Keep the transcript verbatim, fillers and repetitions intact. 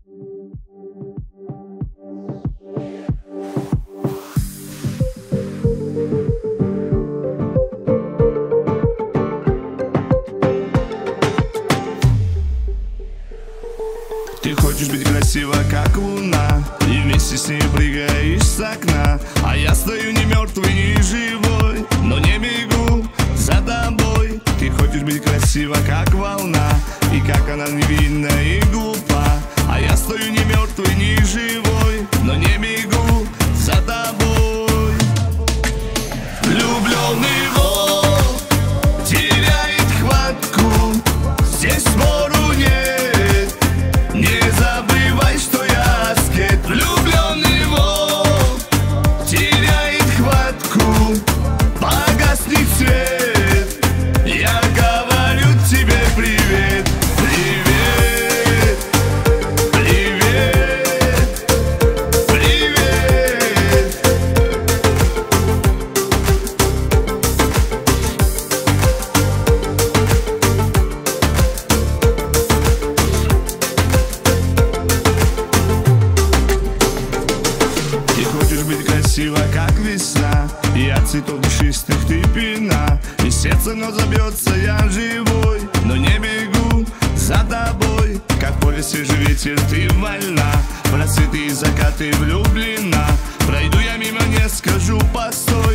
Ты хочешь быть красива, как луна, и вместе с ней прыгаешь с окна. А я стою не мертвый, не живой, но не бегу за тобой. Ты хочешь быть красива, как волна, и как она невинна и глупа. А я стою не мертвый, не живой, но не бегу за тобой. Влюбленный волк теряет хватку, здесь спору нет. Не забывай, что я аскет. Влюбленный волк теряет хватку, погаснет свет. Я говорю тебе привет, привет, привет, привет. Ты хочешь быть красива, как весна, и от цветов душистых ты пина. И сердце вновь забьется, я живой, но не бегу за тобой. Как поле свежий ветер, ты вольна, в рассветы и закаты влюблена. Пройду я мимо, не скажу постой.